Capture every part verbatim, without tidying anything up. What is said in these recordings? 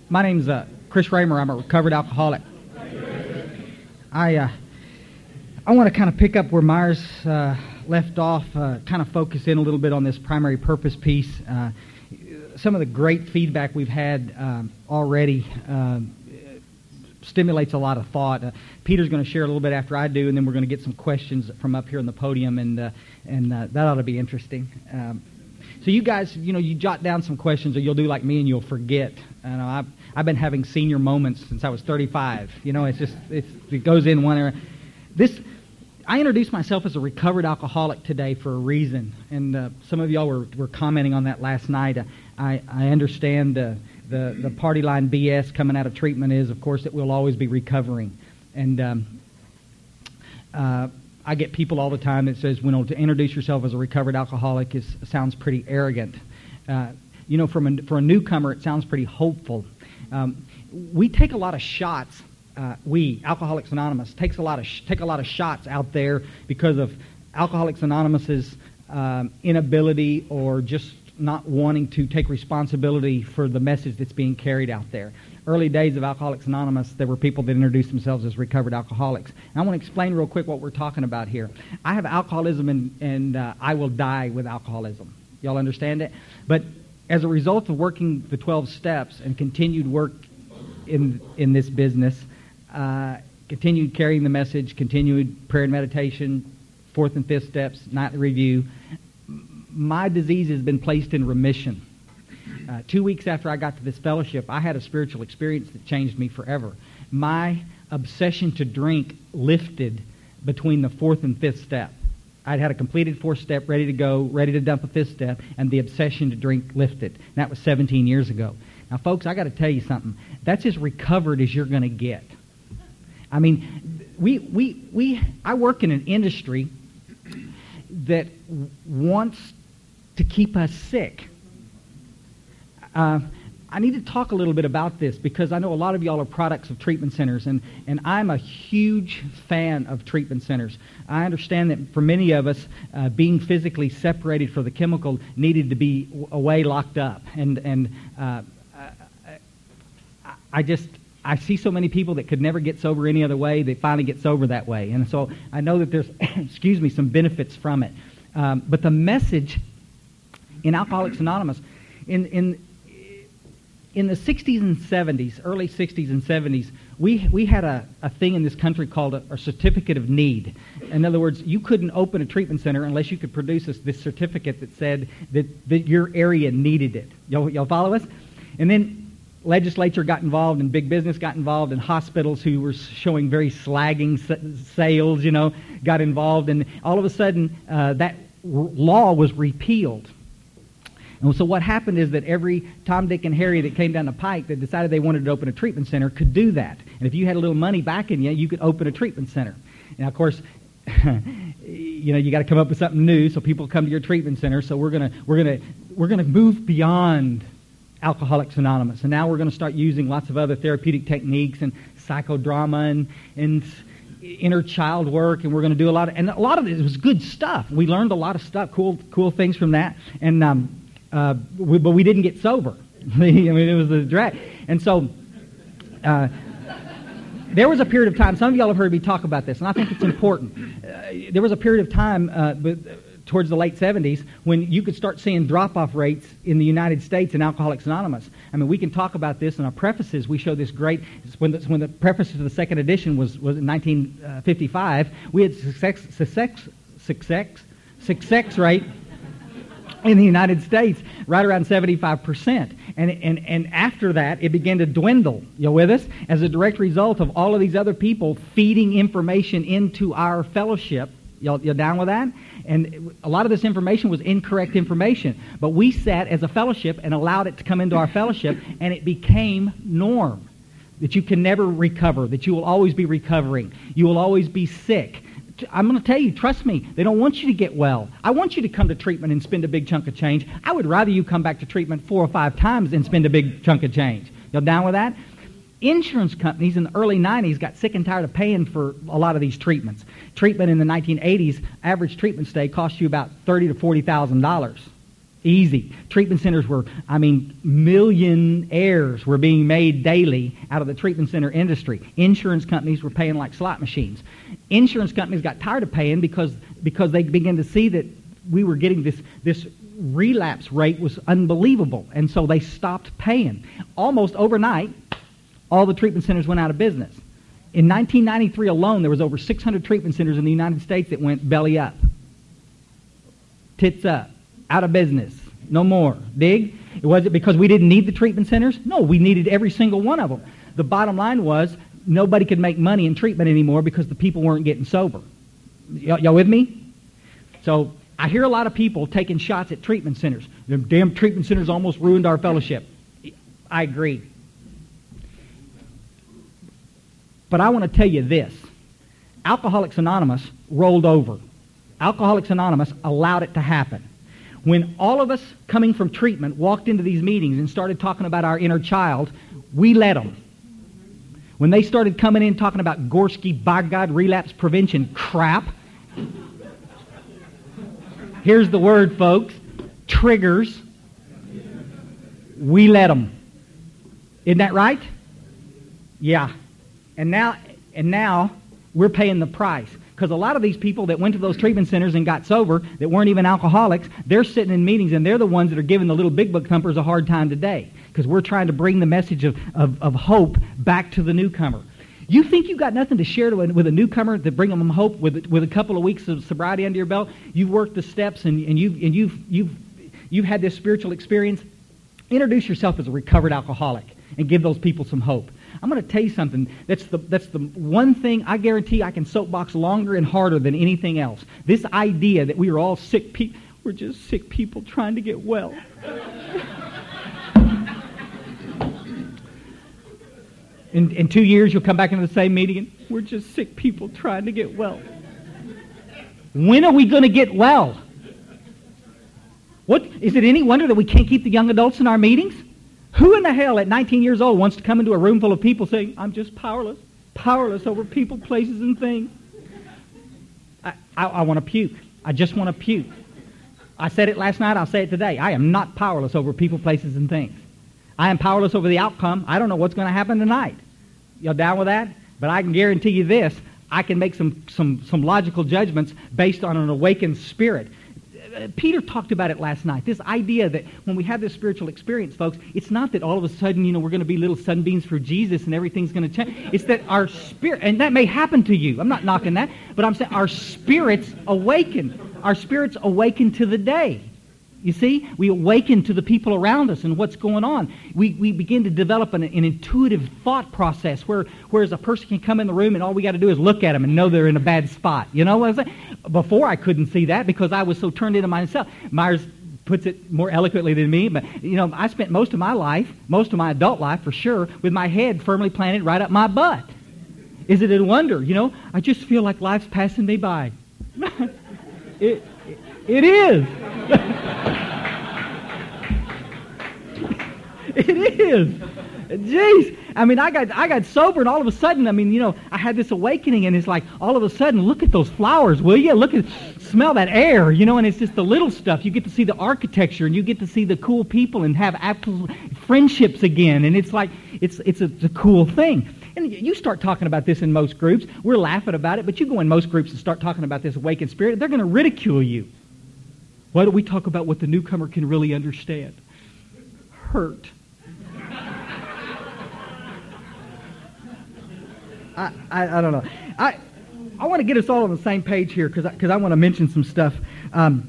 My name's uh, Chris Raymer. I'm a recovered alcoholic. I uh, I want to kind of pick up where Myers uh, left off, uh, kind of focus in a little bit on this primary purpose piece. Uh, some of the great feedback we've had um, already uh, stimulates a lot of thought. Uh, Peter's going to share a little bit after I do, and then we're going to get some questions from up here on the podium, and uh, and uh, that ought to be interesting. Um, so you guys, you know, you jot down some questions, or you'll do like me and you'll forget. I know I've I've been having senior moments since I was thirty-five. You know, it's just it's, it goes in one area. This. I introduced myself as a recovered alcoholic today for a reason, and uh, some of y'all were, were commenting on that last night. Uh, I, I understand uh, the, the party line B S coming out of treatment is, of course, that we'll always be recovering. And um, uh, I get people all the time that says, you know, to introduce yourself as a recovered alcoholic is sounds pretty arrogant. Uh, you know, from a, for a newcomer, it sounds pretty hopeful. Um, we take a lot of shots. Uh, we, Alcoholics Anonymous, takes a lot of sh- take a lot of shots out there because of Alcoholics Anonymous's um, inability or just not wanting to take responsibility for the message that's being carried out there. Early days of Alcoholics Anonymous, there were people that introduced themselves as recovered alcoholics. And I want to explain real quick what we're talking about here. I have alcoholism, and, and uh, I will die with alcoholism. Y'all understand it? But as a result of working the twelve steps and continued work in in this business, Uh, continued carrying the message, continued prayer and meditation, fourth and fifth steps, nightly review. My disease has been placed in remission. Uh, two weeks after I got to this fellowship, I had a spiritual experience that changed me forever. My obsession to drink lifted between the fourth and fifth step. I'd had a completed fourth step, ready to go, ready to dump a fifth step, and the obsession to drink lifted. And that was seventeen years ago. Now, folks, I got to tell you something. That's as recovered as you're going to get. I mean, we we we. I work in an industry that wants to keep us sick. Uh, I need to talk a little bit about this because I know a lot of y'all are products of treatment centers, and, and I'm a huge fan of treatment centers. I understand that for many of us, uh, being physically separated from the chemical needed to be away locked up, and and uh, I just. I see so many people that could never get sober any other way. They finally get sober that way. And so I know that there's, excuse me, some benefits from it. Um, but the message in Alcoholics Anonymous, in in in the sixties and seventies, early sixties and seventies, we we had a, a thing in this country called a, a certificate of need. In other words, you couldn't open a treatment center unless you could produce this, this certificate that said that, that your area needed it. Y'all, y'all follow us? And then legislature got involved, and big business got involved, and hospitals who were showing very slagging sales, you know, got involved, and all of a sudden uh, that r- law was repealed. And so what happened is that every Tom, Dick, and Harry that came down the pike that decided they wanted to open a treatment center could do that. And if you had a little money back in you, you could open a treatment center. Now, of course, you know, you got to come up with something new so people come to your treatment center. So we're gonna we're gonna we're gonna move beyond Alcoholics Anonymous, and now we're going to start using lots of other therapeutic techniques and psychodrama and, and inner child work, and we're going to do a lot of, and a lot of it was good stuff. We learned a lot of stuff, cool cool things from that, and um, uh, we, but we didn't get sober. I mean, it was a drag, and so uh, there was a period of time. Some of y'all have heard me talk about this, and I think it's important. Uh, there was a period of time. Uh, but, towards the late seventies, when you could start seeing drop-off rates in the United States in Alcoholics Anonymous. I mean, we can talk about this in our prefaces. We show this great, when the, when the preface to the second edition was, was in nineteen fifty-five, we had success, success, success, success rate in the United States right around seventy-five percent. And, and, and after that, it began to dwindle. You with us? As a direct result of all of these other people feeding information into our fellowship. Y'all, y'all down with that? And a lot of this information was incorrect information. But we sat as a fellowship and allowed it to come into our fellowship, and it became norm. That you can never recover, that you will always be recovering. You will always be sick. I'm going to tell you, trust me, they don't want you to get well. I want you to come to treatment and spend a big chunk of change. I would rather you come back to treatment four or five times than spend a big chunk of change. Y'all down with that? Insurance companies in the early nineties got sick and tired of paying for a lot of these treatments. Treatment in the nineteen eighties, average treatment stay cost you about thirty thousand to forty thousand dollars. Easy. Treatment centers were, I mean, millionaires were being made daily out of the treatment center industry. Insurance companies were paying like slot machines. Insurance companies got tired of paying because because they began to see that we were getting this this relapse rate was unbelievable, and so they stopped paying. Almost overnight, all the treatment centers went out of business. In nineteen ninety-three alone, there was over six hundred treatment centers in the United States that went belly up, tits up. Out of business. No more. Dig? Was it because we didn't need the treatment centers? No, we needed every single one of them. The bottom line was nobody could make money in treatment anymore because the people weren't getting sober. Y- y'all with me? So I hear a lot of people taking shots at treatment centers. The damn treatment centers almost ruined our fellowship. I agree. But I want to tell you this. Alcoholics Anonymous rolled over. Alcoholics Anonymous allowed it to happen. When all of us coming from treatment walked into these meetings and started talking about our inner child, we let them. When they started coming in talking about Gorski, by God, relapse prevention crap, here's the word, folks, triggers, we let them. Isn't that right? Yeah. And now, and now we're paying the price. Because a lot of these people that went to those treatment centers and got sober, that weren't even alcoholics, they're sitting in meetings and they're the ones that are giving the little big book thumpers a hard time today. Because we're trying to bring the message of, of, of hope back to the newcomer. You think you got nothing to share to a, with a newcomer to bring them hope with with a couple of weeks of sobriety under your belt? You've worked the steps and, and, you've, and you've, you've, you've had this spiritual experience. Introduce yourself as a recovered alcoholic and give those people some hope. I'm going to tell you something. That's the that's the one thing I guarantee I can soapbox longer and harder than anything else. This idea that we are all sick people, we're just sick people trying to get well. in, in two years, you'll come back into the same meeting and we're just sick people trying to get well. When are we going to get well? What is it any wonder that we can't keep the young adults in our meetings? Who in the hell at nineteen years old wants to come into a room full of people saying, I'm just powerless, powerless over people, places, and things? I, I, I want to puke. I just want to puke. I said it last night, I'll say it today. I am not powerless over people, places, and things. I am powerless over the outcome. I don't know what's going to happen tonight. Y'all down with that? But I can guarantee you this. I can make some, some, some logical judgments based on an awakened spirit. Peter talked about it last night. This idea that when we have this spiritual experience, folks, it's not that all of a sudden, you know, we're going to be little sunbeams for Jesus and everything's going to change. It's that our spirit, and that may happen to you. I'm not knocking that, but I'm saying our spirits awaken. Our spirits awaken to the day. You see, we awaken to the people around us and what's going on. We we begin to develop an, an intuitive thought process where whereas a person can come in the room and all we got to do is look at them and know they're in a bad spot. You know what I'm saying? Before I couldn't see that because I was so turned into myself. Myers puts it more eloquently than me, but you know, I spent most of my life, most of my adult life for sure, with my head firmly planted right up my butt. Is it a wonder? You know, I just feel like life's passing me by. it, it it is. It is. Jeez. I mean, I got I got sober, and all of a sudden, I mean, you know, I had this awakening, and it's like, all of a sudden, look at those flowers, will you? Look at, smell that air, you know, and it's just the little stuff. You get to see the architecture, and you get to see the cool people, and have absolute friendships again, and it's like, it's it's a, it's a cool thing. And you start talking about this in most groups. We're laughing about it, but you go in most groups and start talking about this awakened spirit, they're going to ridicule you. Why don't we talk about what the newcomer can really understand? Hurt. I, I, I don't know. I I want to get us all on the same page here because because I, I want to mention some stuff. Um,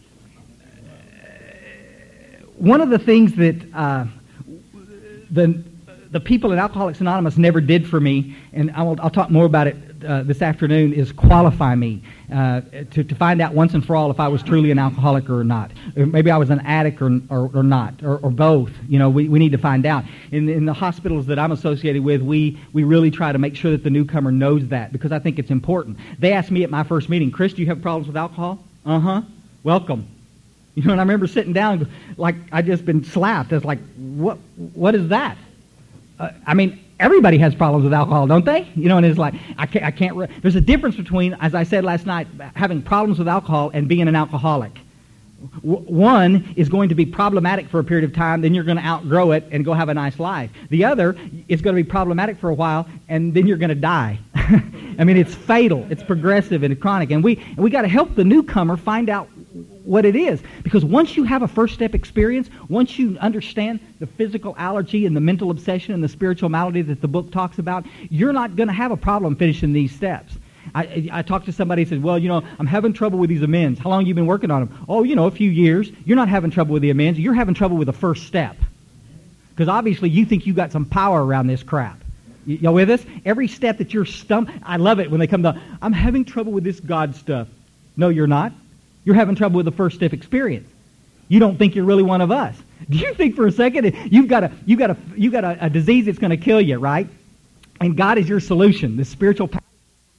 one of the things that uh, the the people at Alcoholics Anonymous never did for me, and I will, I'll talk more about it uh, this afternoon, is qualify me uh, to, to find out once and for all if I was truly an alcoholic or not. Or maybe I was an addict or or, or not, or, or both. You know, we, we need to find out. In, in the hospitals that I'm associated with, we, we really try to make sure that the newcomer knows that because I think it's important. They asked me at my first meeting, Chris, do you have problems with alcohol? Uh-huh. Welcome. You know, and I remember sitting down like I'd just been slapped. I was like, what? What is that? Uh, I mean, everybody has problems with alcohol, don't they? You know, and it's like, I can't, I can't re- there's a difference between, as I said last night, having problems with alcohol and being an alcoholic. W- one is going to be problematic for a period of time, then you're going to outgrow it and go have a nice life. The other is going to be problematic for a while, and then you're going to die. I mean, it's fatal, it's progressive, and chronic. And we and we got to help the newcomer find out what it is. Because once you have a first step experience, once you understand the physical allergy and the mental obsession and the spiritual malady that the book talks about, you're not going to have a problem finishing these steps. I, I talked to somebody who said, well, you know, I'm having trouble with these amends. How long have you been working on them? Oh, you know, a few years. You're not having trouble with the amends. You're having trouble with the first step. Because obviously you think you got some power around this crap. Y- y'all with us? Every step that you're stump, I love it when they come to, I'm having trouble with this God stuff. No, you're not. You're having trouble with the first step experience. You don't think you're really one of us. Do you think for a second you've got a you've got a you got a, a disease that's going to kill you, right? And God is your solution. The spiritual power.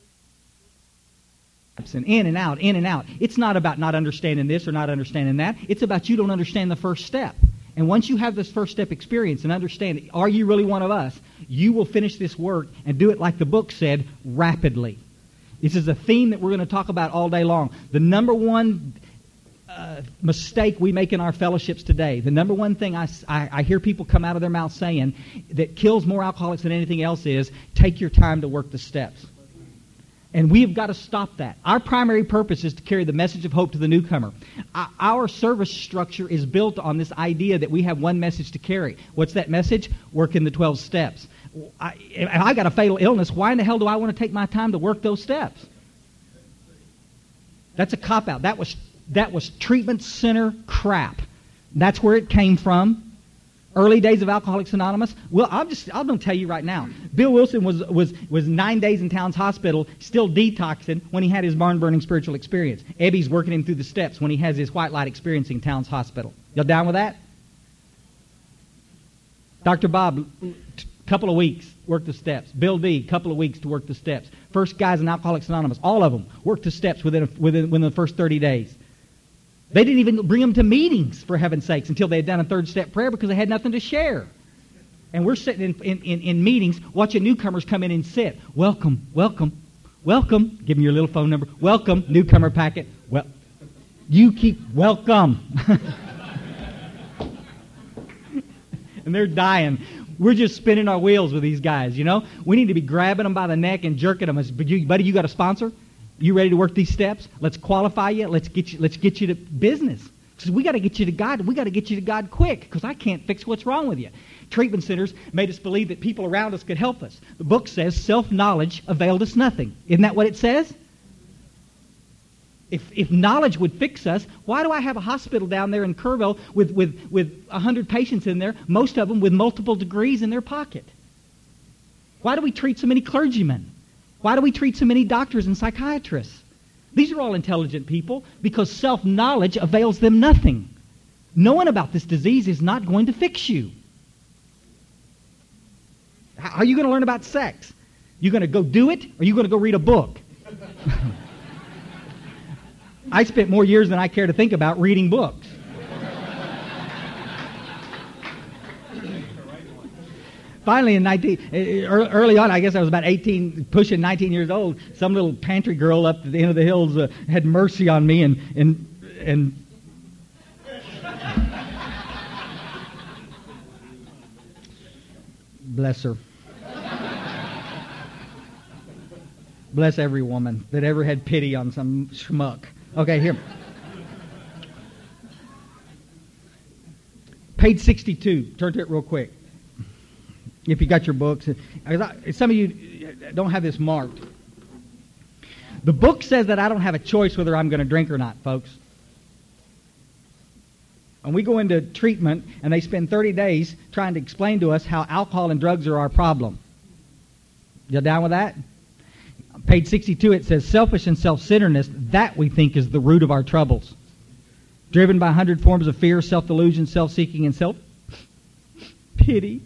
And in and out, in and out. It's not about not understanding this or not understanding that. It's about you don't understand the first step. And once you have this first step experience and understand, are you really one of us? You will finish this work and do it like the book said, rapidly. This is a theme that we're going to talk about all day long. The number one uh, mistake we make in our fellowships today, the number one thing I, I, I hear people come out of their mouth saying that kills more alcoholics than anything else is, take your time to work the steps. And we have got to stop that. Our primary purpose is to carry the message of hope to the newcomer. Our service structure is built on this idea that we have one message to carry. What's that message? Working the twelve steps. I, if I got a fatal illness, why in the hell do I want to take my time to work those steps? That's a cop-out. That was, that was treatment center crap. That's where it came from. Early days of Alcoholics Anonymous. Well, I'm just I'm going to tell you right now. Bill Wilson was was was nine days in Towns Hospital, still detoxing when he had his barn-burning spiritual experience. Ebby's working him through the steps when he has his white light experience in Towns Hospital. Y'all down with that? Doctor Bob, couple of weeks, work the steps. Bill D, couple of weeks to work the steps. First guys in Alcoholics Anonymous, all of them worked the steps within a, within within the first thirty days. They didn't even bring them to meetings, for heaven's sakes, until they had done a third step prayer because they had nothing to share. And we're sitting in, in, in, in meetings watching newcomers come in and sit. Welcome, welcome, welcome. Give them your little phone number. Welcome, newcomer packet. Well, you keep welcome. And they're dying. We're just spinning our wheels with these guys, you know. We need to be grabbing them by the neck and jerking them. Buddy, you got a sponsor? You ready to work these steps? Let's qualify you. Let's get you. Let's get you to business. Because we got to get you to God. We got to get you to God quick. Because I can't fix what's wrong with you. Treatment centers made us believe that people around us could help us. The book says self-knowledge availed us nothing. Isn't that what it says? If if knowledge would fix us, why do I have a hospital down there in Kerrville with with with a hundred patients in there, most of them with multiple degrees in their pocket? Why do we treat so many clergymen? Why do we treat so many doctors and psychiatrists? These are all intelligent people because self-knowledge avails them nothing. Knowing about this disease is not going to fix you. How are you going to learn about sex? You going to go do it, or are you going to go read a book? I spent more years than I care to think about reading books. Finally, in nineteen, early on, I guess I was about eighteen, pushing nineteen years old. Some little pantry girl up at the end of the hills uh, had mercy on me, and and and bless her. Bless every woman that ever had pity on some schmuck. Okay, here. Page sixty-two. Turn to it real quick. If you got your books. Some of you don't have this marked. The book says that I don't have a choice whether I'm going to drink or not, folks. And we go into treatment, and they spend thirty days trying to explain to us how alcohol and drugs are our problem. You down with that? Page sixty-two, it says, selfish and self-centeredness, that we think is the root of our troubles. Driven by a hundred forms of fear, self-delusion, self-seeking, and self-pity.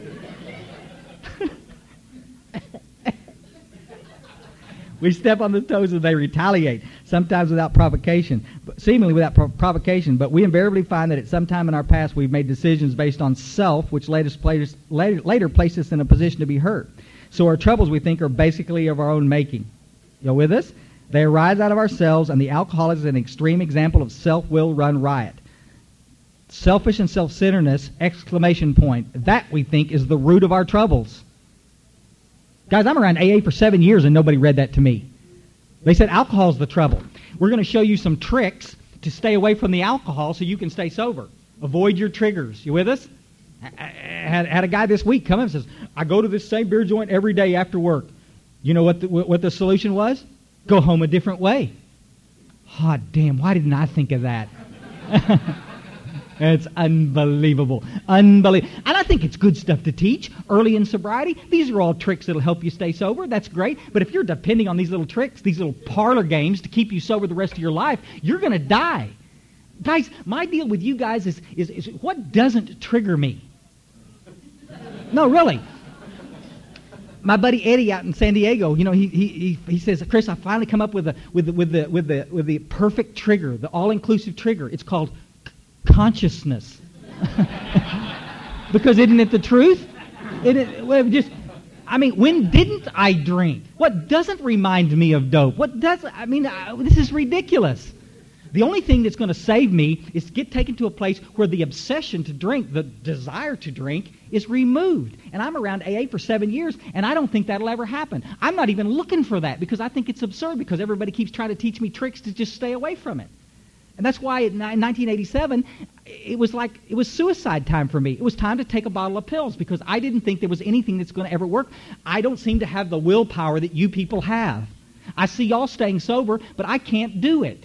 We step on the toes and they retaliate, sometimes without provocation, but seemingly without pro- provocation. But we invariably find that at some time in our past we've made decisions based on self, which later, later, later placed us in a position to be hurt. So our troubles, we think, are basically of our own making. You with us? They arise out of ourselves, and the alcoholic is an extreme example of self-will run riot. Selfish and self-centeredness, exclamation point. That, we think, is the root of our troubles. Guys, I'm around A A for seven years, and nobody read that to me. They said alcohol's the trouble. We're going to show you some tricks to stay away from the alcohol so you can stay sober. Avoid your triggers. You with us? I had, had a guy this week come in and says, I go to this same beer joint every day after work. You know what the, what the solution was? Go home a different way. Oh, damn, why didn't I think of that? It's unbelievable. Unbelievable. And I think it's good stuff to teach early in sobriety. These are all tricks that will help you stay sober. That's great. But if you're depending on these little tricks, these little parlor games to keep you sober the rest of your life, you're going to die. Guys, my deal with you guys is, is, is what doesn't trigger me? No, really. My buddy Eddie out in San Diego, you know, he he he says, Chris, I finally come up with the with the, with the with the with the perfect trigger, the all-inclusive trigger. It's called c- consciousness. Because isn't it the truth? It, it well, just, I mean, when didn't I drink? What doesn't remind me of dope? What does? I mean, I, this is ridiculous. The only thing that's going to save me is to get taken to a place where the obsession to drink, the desire to drink, is removed. And I'm around A A for seven years, and I don't think that'll ever happen. I'm not even looking for that because I think it's absurd because everybody keeps trying to teach me tricks to just stay away from it. And that's why in nineteen eighty-seven, it was like, it was suicide time for me. It was time to take a bottle of pills because I didn't think there was anything that's going to ever work. I don't seem to have the willpower that you people have. I see y'all staying sober, but I can't do it.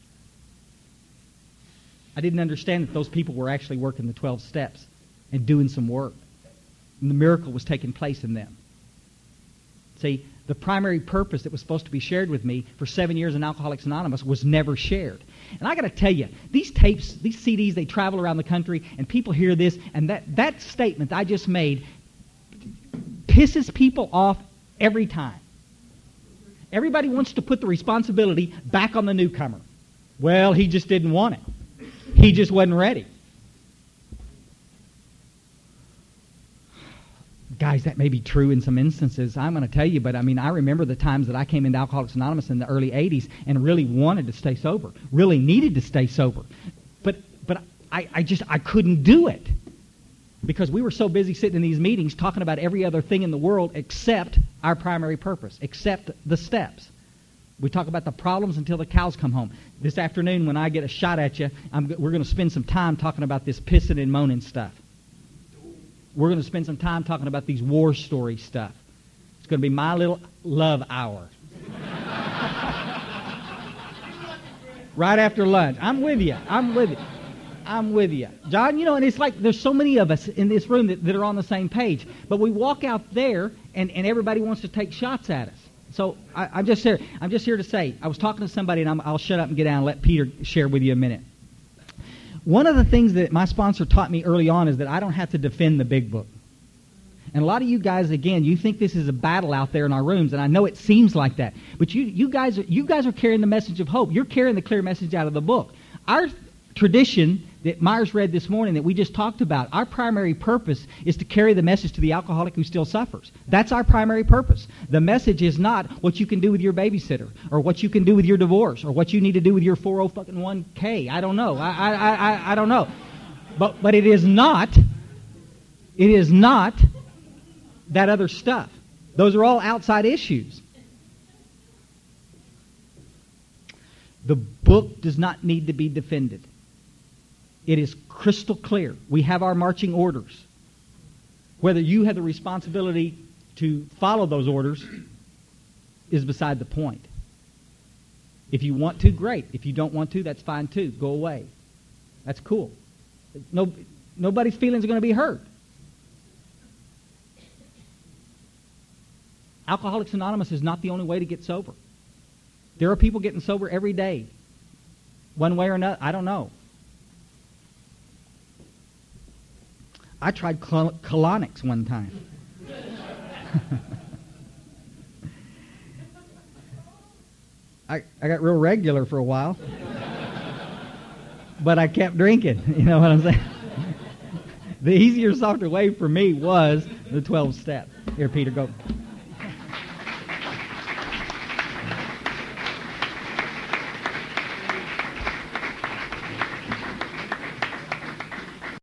I didn't understand that those people were actually working the twelve steps and doing some work. And the miracle was taking place in them. See, the primary purpose that was supposed to be shared with me for seven years in Alcoholics Anonymous was never shared. And I got to tell you, these tapes, these C Ds, they travel around the country, and people hear this, and that, that statement I just made pisses people off every time. Everybody wants to put the responsibility back on the newcomer. Well, he just didn't want it. He just wasn't ready. Guys, that may be true in some instances. I'm going to tell you, but I mean, I remember the times that I came into Alcoholics Anonymous in the early eighties and really wanted to stay sober, really needed to stay sober. But but I, I just, I couldn't do it because we were so busy sitting in these meetings talking about every other thing in the world except our primary purpose, except the steps. We talk about the problems until the cows come home. This afternoon, when I get a shot at you, I'm, we're going to spend some time talking about this pissing and moaning stuff. We're going to spend some time talking about these war story stuff. It's going to be my little love hour. Right after lunch. I'm with you. I'm with you. I'm with you. John, you know, and it's like there's so many of us in this room that, that are on the same page. But we walk out there, and, and everybody wants to take shots at us. So I, I'm just here. I'm just here to say, I was talking to somebody, and I'm, I'll shut up and get down and let Peter share with you a minute. One of the things that my sponsor taught me early on is that I don't have to defend the big book. And a lot of you guys, again, you think this is a battle out there in our rooms, and I know it seems like that. But you, you guys, are, you guys are carrying the message of hope. You're carrying the clear message out of the book. Our tradition that Myers read this morning that we just talked about, our primary purpose is to carry the message to the alcoholic who still suffers. That's our primary purpose. The message is not what you can do with your babysitter or what you can do with your divorce or what you need to do with your four oh one k. I don't know. I, I, I, I don't know. But, but it is not, it is not that other stuff. Those are all outside issues. The book does not need to be defended. It is crystal clear. We have our marching orders. Whether you have the responsibility to follow those orders is beside the point. If you want to, great. If you don't want to, that's fine too. Go away. That's cool. No, nobody's feelings are going to be hurt. Alcoholics Anonymous is not the only way to get sober. There are people getting sober every day. One way or another, I don't know. I tried col- colonics one time. I, I got real regular for a while. But I kept drinking. You know what I'm saying? The easier, softer way for me was the twelve step. Here, Peter, go.